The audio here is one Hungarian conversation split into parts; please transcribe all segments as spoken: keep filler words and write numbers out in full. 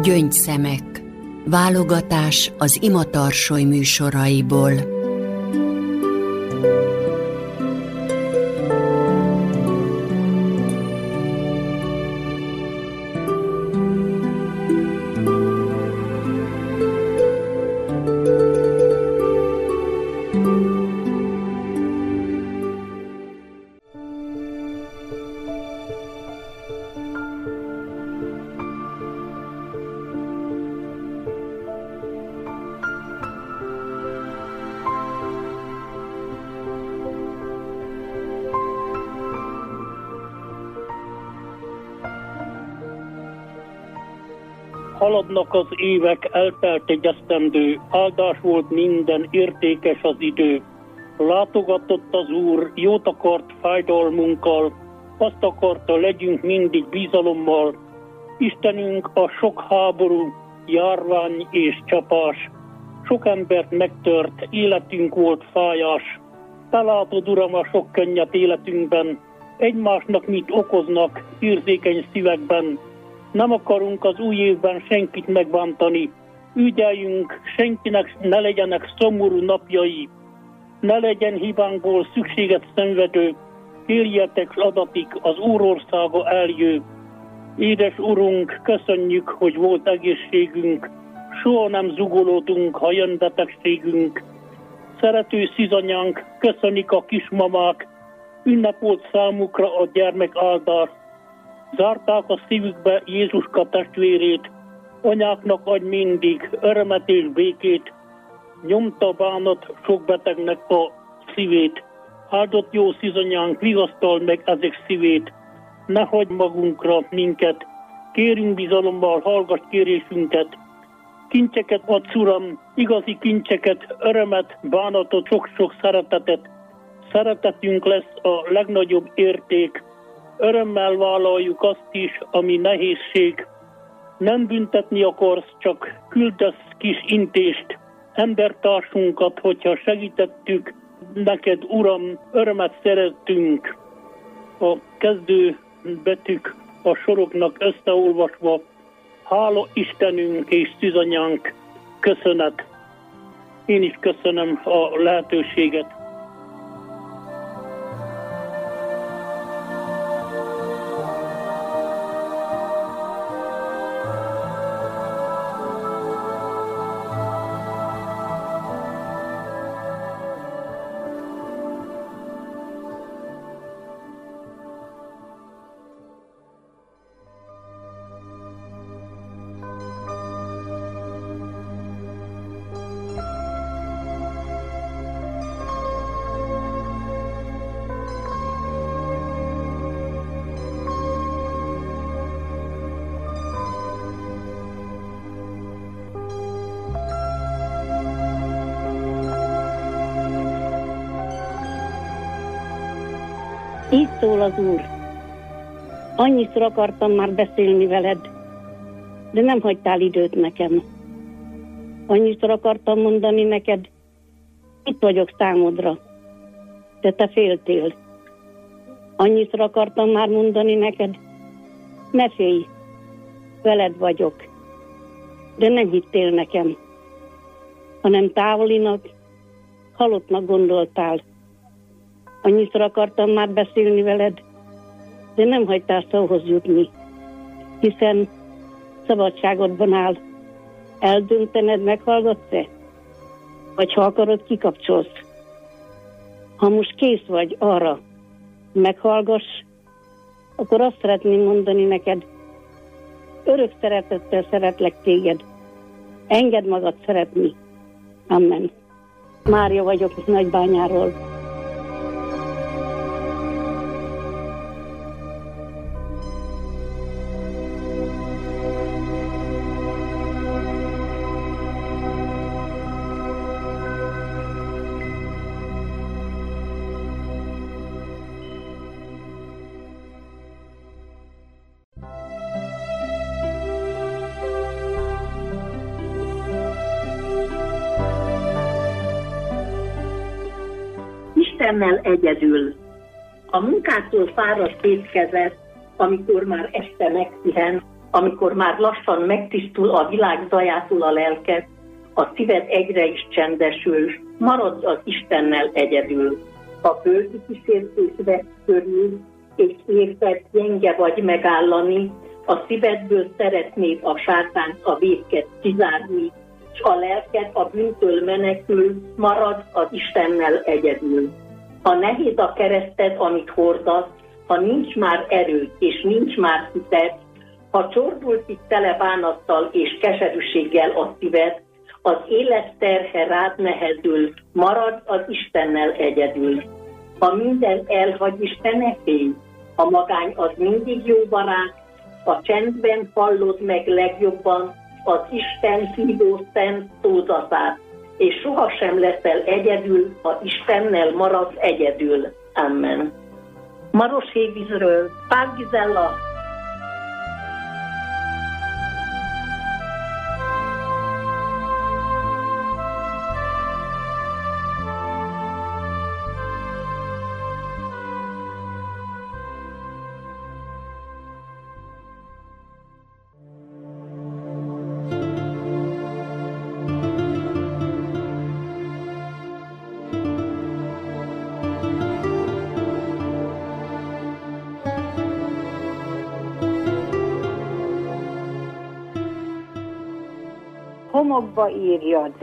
Gyöngyszemek. Válogatás az Ima Tarsoly műsoraiból. Haladnak az évek, eltelt egy esztendő, áldás volt minden, értékes az idő. Látogatott az Úr, jót akart fájdalmunkkal, azt akarta, legyünk mindig bizalommal. Istenünk a sok háború, járvány és csapás, sok embert megtört, életünk volt fájás. Te látod, Uram, a sok könnyet életünkben, egymásnak mit okoznak érzékeny szívekben. Nem akarunk az új évben senkit megbántani. Ügyeljünk, senkinek ne legyenek szomorú napjai. Ne legyen hibánkból szükséget szenvedő. Kérjetek, adatik, az Úrországa eljő. Édes Urunk, köszönjük, hogy volt egészségünk. Soha nem zugolódunk, ha jön betegségünk. Szerető szizanyánk, köszönik a kismamák. Ünnep volt számukra a gyermek áldás. Zárták a szívükbe Jézuska testvérét, anyáknak adj mindig örömet és békét, nyomta bánat sok betegnek a szívét. Áldott jó szizanyánk, vigasztald meg ezek szívét, ne hagyd magunkra minket, kérünk bizalommal, hallgass kérésünket. Kincseket adsz, Uram, igazi kincseket, örömet, bánatot, sok-sok szeretetet. Szeretetünk lesz a legnagyobb érték, örömmel vállaljuk azt is, ami nehézség. Nem büntetni akarsz, csak küldesz kis intést. Embertársunkat, hogyha segítettük, neked, Uram, örömet szerettünk. A kezdő betűk a soroknak összeolvasva, hála Istenünk és szűzanyánk, köszönet. Én is köszönöm a lehetőséget. Így szól az Úr. Annyiszor akartam már beszélni veled, de nem hagytál időt nekem. Annyiszor akartam mondani neked, itt vagyok számodra, de te féltél. Annyiszor akartam már mondani neked, ne félj, veled vagyok, de nem hittél nekem, hanem távolinak, halottnak gondoltál. Annyiszor akartam már beszélni veled, de nem hagytál szóhoz jutni, hiszen szabadságodban áll. Eldöntened, meghallgatsz-e? Vagy ha akarod, kikapcsolsz. Ha most kész vagy arra, meghallgass, akkor azt szeretném mondani neked, örök szeretettel szeretlek téged. Engedd magad szeretni. Amen. Mária vagyok Nagybányáról. Istennel egyedül. A munkától fáradt étkezet, amikor már este megpihen, amikor már lassan megtisztul a világ zajától a lelked, a szíved egyre is csendesül, maradj az Istennel egyedül. A földi kísértés vesz körül, és érted, gyenge vagy megállani, a szívedből szeretnéd a sátánt, a vétket kizárni, s a lelked a bűntől menekül, maradj az Istennel egyedül. Ha nehéz a kereszted, amit hordasz, ha nincs már erőd, és nincs már hited, ha csordultig tele bánattal és keserűséggel a szíved, az élet terhe rád nehezül, maradj az Istennel egyedül. Ha minden elhagy, Isten ne félj, a magány az mindig jó barát, a csendben hallod meg legjobban az Isten hívó szent szózatát, és sohasem leszel egyedül, ha Istennel maradsz egyedül. Amen. Maroshévízről, Pál Gizella. Homokba írjad,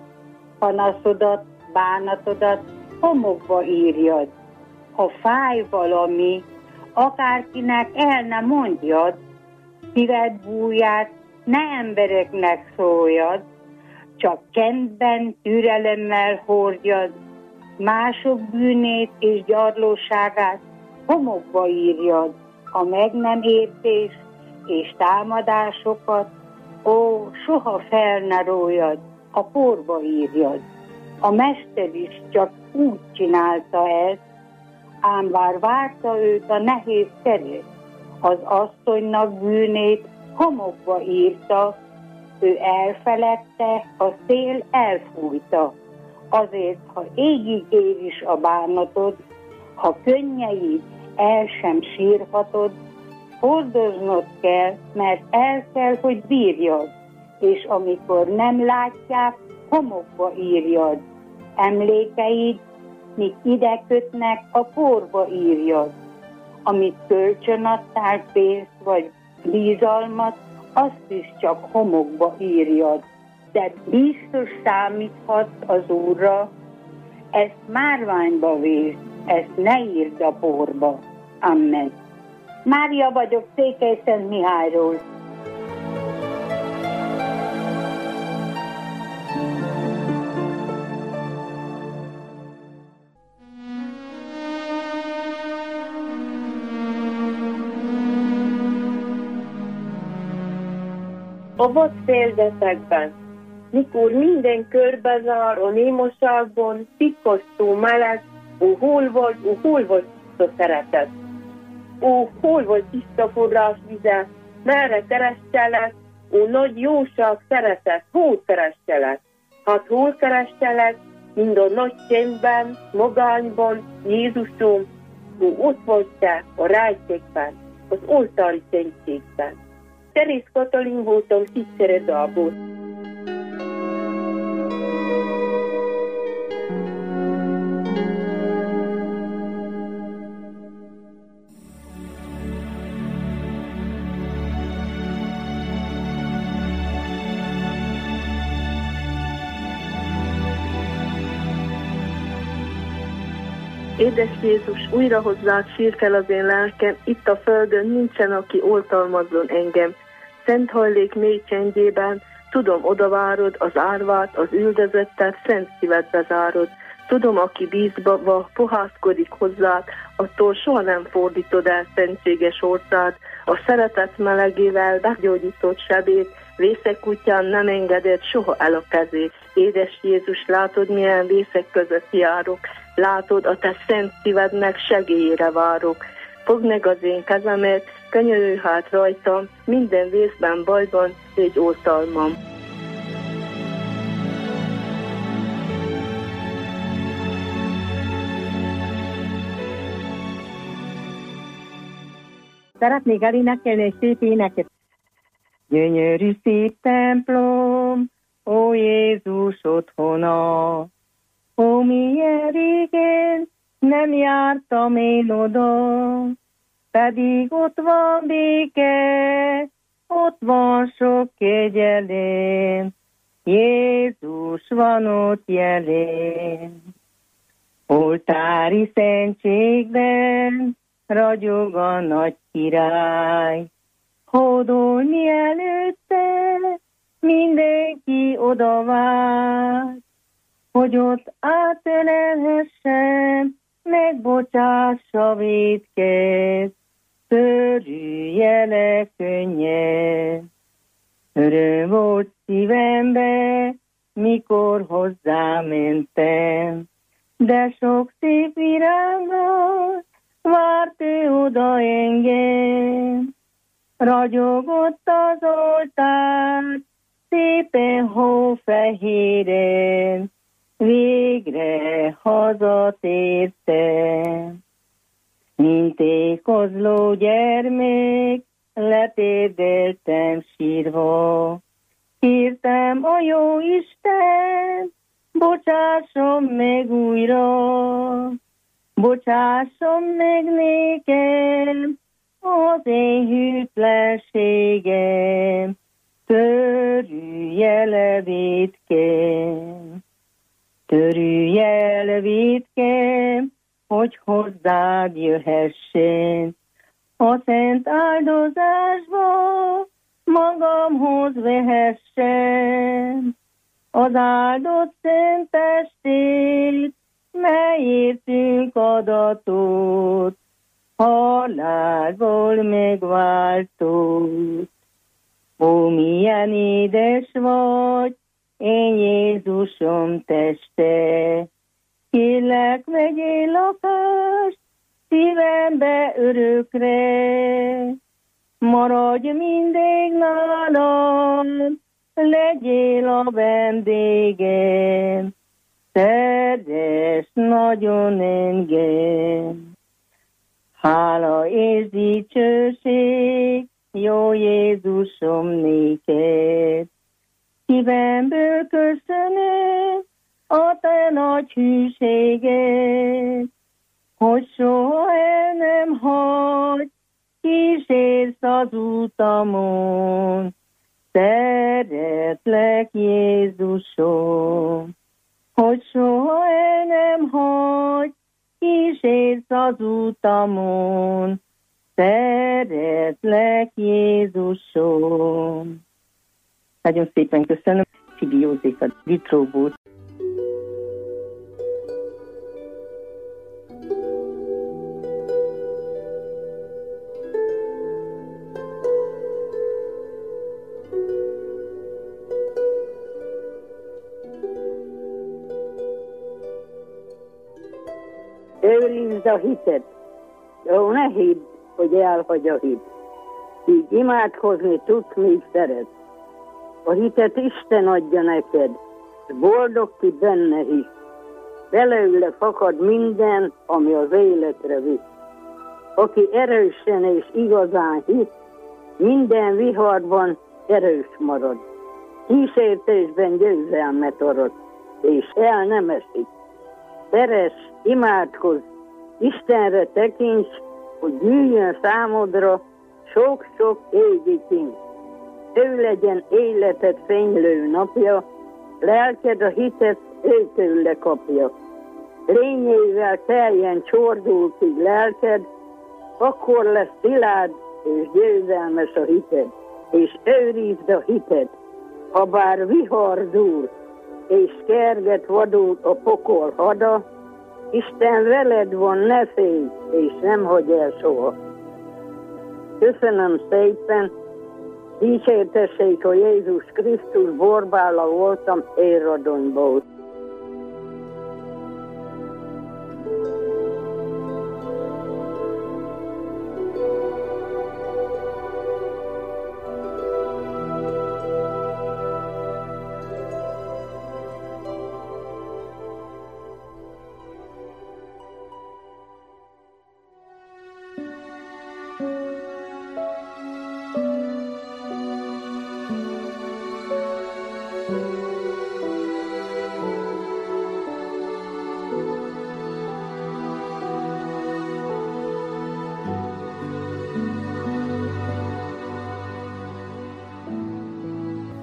panaszodat, bánatodat homokba írjad. Ha fáj valami, akárkinek el ne mondjad, szíved búját ne embereknek szóljad, csak csendben, türelemmel hordjad, mások bűnét és gyarlóságát homokba írjad, a meg nem értés és támadásokat, ó, soha fel ne róljad, a porba írjad. A mester is csak úgy csinálta ezt, ám bár várta őt a nehéz kerék. Az asszonynak bűnét homokba írta, ő elfeledte, a szél elfújta. Azért, ha égig ér is a bánatod, ha könnyeit el sem sírhatod, hordoznod kell, mert el kell, hogy bírjad, és amikor nem látják, homokba írjad. Emlékeid, míg ide kötnek, a porba írjad. Amit kölcsön adtál, pénzt vagy bizalmat, azt is csak homokba írjad. De biztos számíthatsz az Úrra, ezt márványba vész, ezt ne írd a porba. Amen. Mária vagyok, Székelyszent Mihályról. A vad féldetekben, mikor minden körbezár a némaságban, tikkasztó meleg, ó, hol vagy, ó, hol vagy tiszta szeretet? Ó, hol vagy tiszta forrás vize, merre kerestelek, ó, nagy jóság szeretet, hol kerestelek? Hát hol kerestelek, mind a nagy csendben, magányban, Jézusom, ó, ott vagy te a rejtékben, az oltári szentségben. Terész Katalin voltam Szicseredából. Édes Jézus, újra hozzád sír fel az én lelkem, itt a földön nincsen, aki oltalmazzon engem. Szent hajlék mély csendjében, tudom, odavárod az árvát, az üldözöttet, szent szívedbe zárod. Tudom, aki bízva pohászkodik hozzád, attól soha nem fordítod el szentséges orcád. A szeretet melegével begyógyított sebét, vészek útján nem engedett soha el a kezét. Édes Jézus, látod, milyen vészek között járok, látod, a te szent szívednek segélyére várok. Fogd meg az én kezemet, könyörülj hát rajtam, minden vészben, bajban, légy oltalmam. Szeretnék elénekelni egy szép éneket. Gyönyörű szép templom, ó Jézus otthona, ó milyen régen nem jártam én oda, pedig ott van béke, ott van sok kegyelem, Jézus van ott jelen. Oltári szentségben ragyog a nagy király, hódolni előtte mindenki oda vár, hogy ott átölelhessen, megbocsássa vétket, törülje le könnyen. Öröm volt szívembe, mikor hozzámentem, de sok szép virággal várt ő oda engem. Ragyogott az oltár, szépen hófehéren, végre hazatértem. Mint ékozló gyermek, letérdeltem sírva, kértem a jó Isten, bocsásson meg újra, bocsásson meg nékem az én hűtlenségem, törülje le vétkem, törülje le vétkem, hogy hozzád jöhessen. A szent áldozásba magamhoz vehessen, az áldott szent testét, melyértünk adatot, halálból megváltott. Ó, milyen édes vagy, én Jézusom teste, kérlek, vegyél lakást szívembe örökre, maradj mindig nálam, legyél a vendégem, szeress nagyon engem. Hála és dicsőség, jó Jézusom néked, szívemből köszönöm a te nagy hűséget, hogy soha el nem hagy, kísérsz az utamon. Szeretlek, Jézusom, hogy soha el nem hagy, kísérsz az utamon. Szeretlek, Jézusom. Nagyon szépen köszönöm, Csibi József a Vitróból. Őrizd a hitet, ó, ne hidd, hogy elhagy a hit. Így imádkozni tudsz, még szeret. A hitet Isten adja neked, és boldog ki benne hisz. Belőle fakad minden, ami az életre visz. Aki erősen és igazán hisz, minden viharban erős marad. Kísértésben győzelmet arat, és el nem esik. Szeress, imádkozz, Istenre tekints, hogy gyűjjön számodra sok-sok égi kincs. Ő legyen életed fénylő napja, lelked a hitet őtőle kapja. Lényével teljen csordultig lelked, akkor lesz szilárd és győzelmes a hited. És őrizd a hited, ha bár vihar dúl, és kerget vadul a pokol hada, Isten veled van, ne félj, és nem hagy el soha. Köszönöm szépen, dicsértessék, hogy Jézus Krisztus borbála voltam Éradonyból.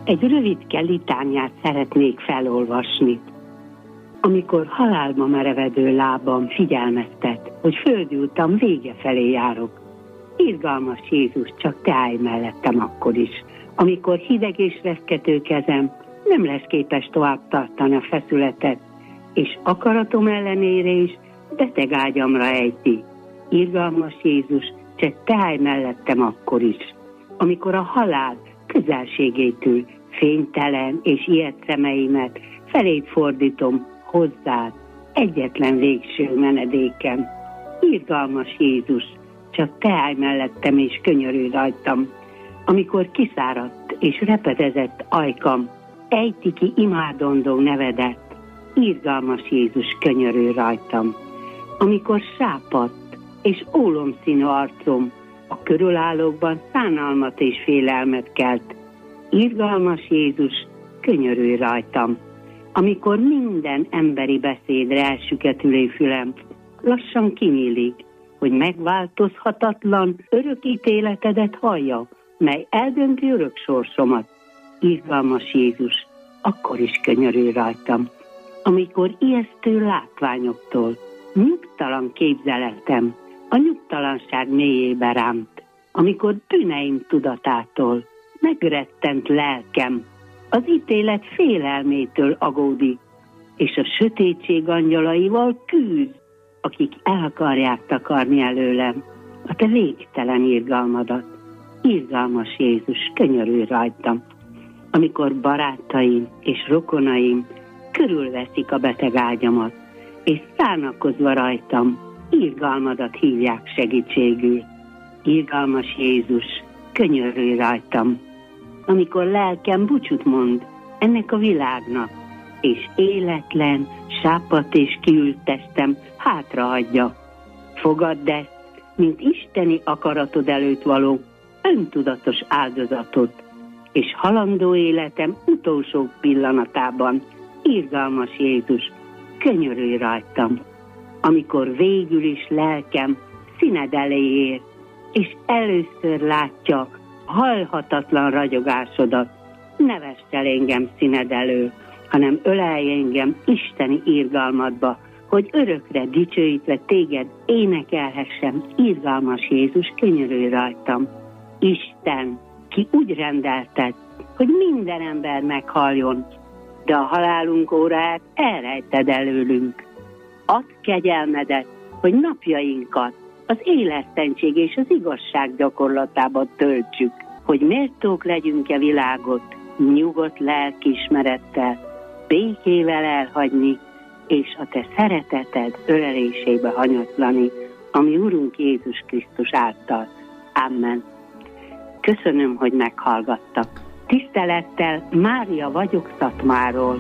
Egy rövidke litániát szeretnék felolvasni. Amikor halálba merevedő lábam figyelmeztet, hogy földi utam vége felé járok. Irgalmas Jézus, csak te állj mellettem akkor is. Amikor hideg és reszkető kezem nem lesz képes tovább tartani a feszületet, és akaratom ellenére is beteg ágyamra ejti. Irgalmas Jézus, csak te állj mellettem akkor is. Amikor a halál közelségétől fénytelen és ijedt szemeimet feléd fordítom hozzád, egyetlen végső menedékem. Irgalmas Jézus, csak te állj mellettem és könyörülj rajtam. Amikor kiszáradt és repedezett ajkam, ejti ki imádondó nevedet. Irgalmas Jézus, könyörülj rajtam. Amikor sápadt és ólomszínű arcom a körülállókban szánalmat és félelmet kelt. Irgalmas Jézus, könyörülj rajtam. Amikor minden emberi beszédre elsüketülő fülem lassan kinyílik, hogy megváltozhatatlan örök ítéletedet hallja, mely eldönti örök sorsomat. Irgalmas Jézus, akkor is könyörülj rajtam. Amikor ijesztő látványoktól nyugtalan képzeletem a nyugtalanság mélyébe rámt, amikor bűneim tudatától megrettent lelkem az ítélet félelmétől agódik, és a sötétség angyalaival küzd, akik el akarják takarni előlem a te végtelen irgalmadat. Irgalmas Jézus, könyörülj rajtam. Amikor barátaim és rokonaim körülveszik a beteg ágyamat, és szánakozva rajtam irgalmadat hívják segítségül. Irgalmas Jézus, könyörülj rajtam. Amikor lelkem búcsút mond ennek a világnak, és életlen, sápadt és kiült testem hátrahagyja. Fogadd ezt, mint isteni akaratod előtt való öntudatos áldozatot, és halandó életem utolsó pillanatában, irgalmas Jézus, könyörülj rajtam. Amikor végül is lelkem színed elé ér, és először látja halhatatlan ragyogásodat, ne vess el engem színed elől, hanem ölelj engem isteni irgalmadba, hogy örökre dicsőítve téged énekelhessem. Irgalmas Jézus, könyörülj rajtam. Isten, ki úgy rendelted, hogy minden ember meghalljon, de a halálunk óráját elrejted előlünk. Add kegyelmedet, hogy napjainkat az élesztentség és az igazság gyakorlatában töltsük, hogy méltók legyünk-e világot nyugodt lelkiismerettel, békével elhagyni, és a te szereteted ölelésébe hanyatlani, ami Urunk Jézus Krisztus által. Amen. Köszönöm, hogy meghallgattak. Tisztelettel, Mária vagyok Szatmáról.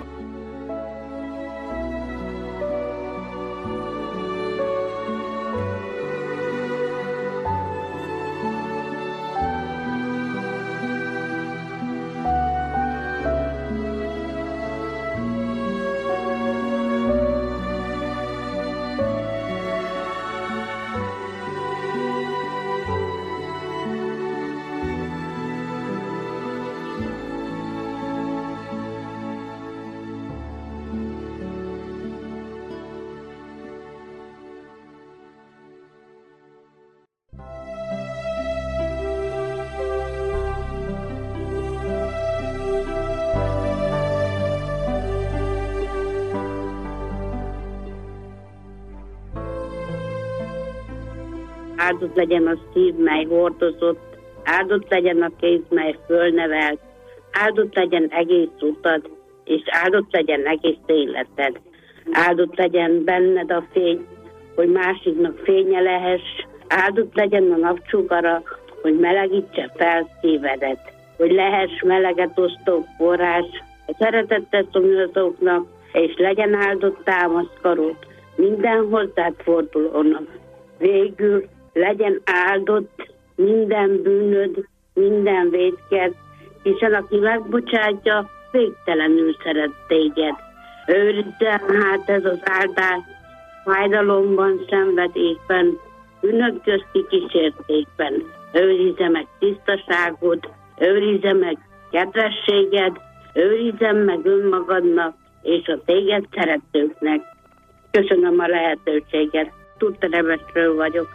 Áldott legyen a szív, mely hordozott, áldott legyen a kéz, mely fölnevelt, áldott legyen egész utad, és áldott legyen egész életed. Áldott legyen benned a fény, hogy másiknak fénye lehess, áldott legyen a napsugara, hogy melegítse fel szívedet, hogy lehess meleget osztó forrás a szeretettel szomjazóknak, és legyen áldott támaszkarod minden hozzád fordulónak. Végül legyen áldott minden bűnöd, minden vétked, hiszen aki megbocsátja, végtelenül szeret téged. Őrizze hát ez az áldás fájdalomban, szenvedésben, bűnök közti kísértékben. Őrizze meg tisztaságod, őrizze meg kedvességed, őrizzen meg önmagadnak és a téged szeretőknek. Köszönöm a lehetőséget. Tudteremesről vagyok.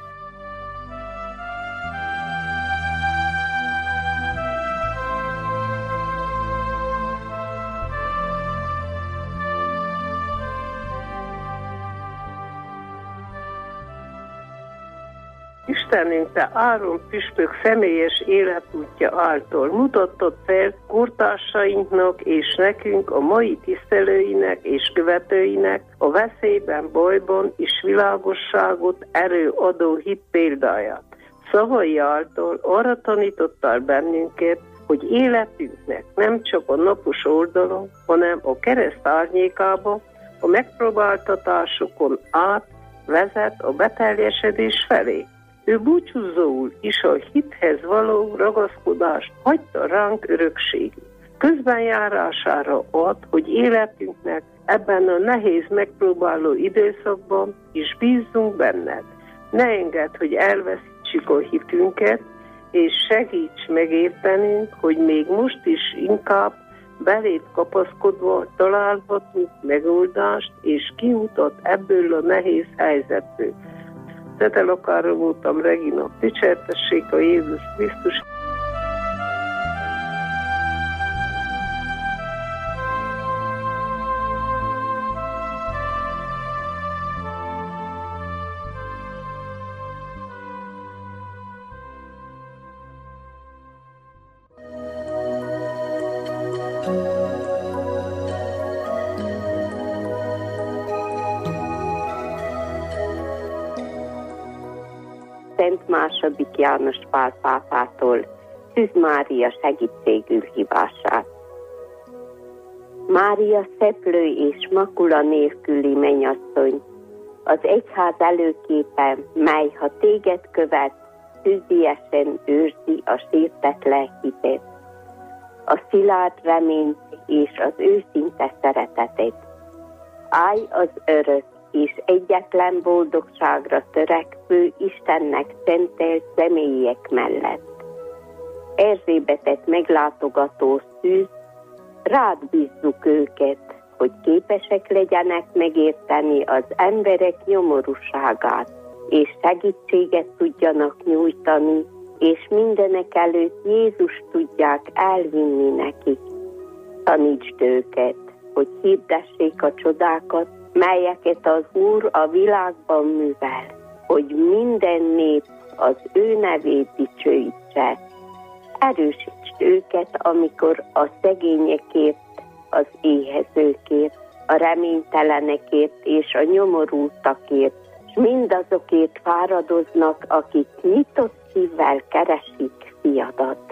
Istenünk, te Áron püspök személyes életútja által mutattad fel kortársainknak és nekünk, a mai tisztelőinek és követőinek a veszélyben, bajban és világosságot erőadó hit példáját. Szavai által arra tanítottál bennünket, hogy életünknek nem csak a napos oldalon, hanem a kereszt árnyékába, a megpróbáltatásokon át vezet a beteljesedés felé. Ő búcsúzóul is a hithez való ragaszkodást hagyta ránk örökségül. Közben járására ad, hogy életünknek ebben a nehéz megpróbáló időszakban is bízzunk benned. Ne engedd, hogy elveszítsük a hitünket, és segíts megértenünk, hogy még most is inkább beléd kapaszkodva találhatunk megoldást és kiutat ebből a nehéz helyzetből. Tetel akárra voltam, Regina, dicsértessék a Jézus Krisztus. Szent második János Pál pápától Szűz Mária segítségül hívását. Mária szeplő és makula nélküli mennyasszony, az egyház előképe, mely ha téged követ, szűziesen őrzi a sértetlen hitet, a szilárd reményt és az őszinte szeretetet. Állj az örök és egyetlen boldogságra törekvő Istennek szentelt személyek mellett. Erzsébetet meglátogató szűz, rád bízzuk őket, hogy képesek legyenek megérteni az emberek nyomorúságát, és segítséget tudjanak nyújtani, és mindenek előtt Jézus tudják elvinni nekik. Tanítsd őket, hogy hirdessék a csodákat, melyeket az Úr a világban művel, hogy minden nép az ő nevét dicsőítse. Erősítsd őket, amikor a szegényekért, az éhezőkért, a reménytelenekért és a nyomorultakért, és mindazokért fáradoznak, akik nyitott szívvel keresik fiadat.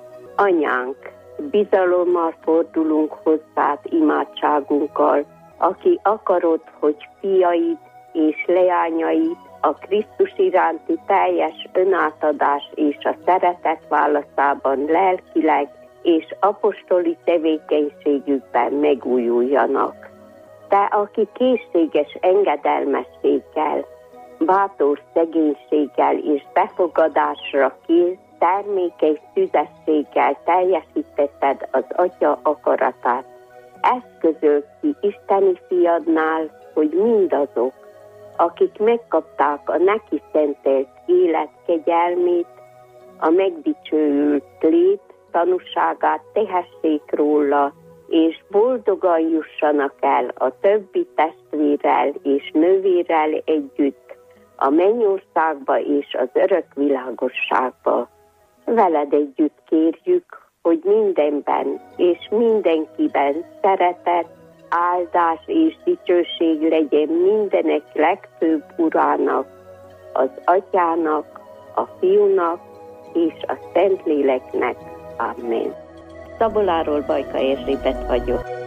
Anyánk, bizalommal fordulunk hozzád imádságunkkal, aki akarod, hogy fiaid és leányaid a Krisztus iránti teljes önátadás és a szeretet válaszában lelkileg és apostoli tevékenységükben megújuljanak. Te, aki készséges engedelmességgel, bátor szegénységgel és befogadásra kész, termékeny szüzességgel teljesítetted az Atya akaratát. Eszközöl ki Isteni fiadnál, hogy mindazok, akik megkapták a neki szentelt élet kegyelmét, a megdicsőült lét tanúságát tehessék róla, és boldogan jussanak el a többi testvérrel és nővérrel együtt a mennyországba és az örök világosságba. Veled együtt kérjük, hogy mindenben és mindenkiben szeretet, áldás és dicsőség legyen mindenek legfőbb Urának, az Atyának, a Fiúnak és a Szentléleknek. Amen. Szaboláról Bajka Erzsébet vagyok.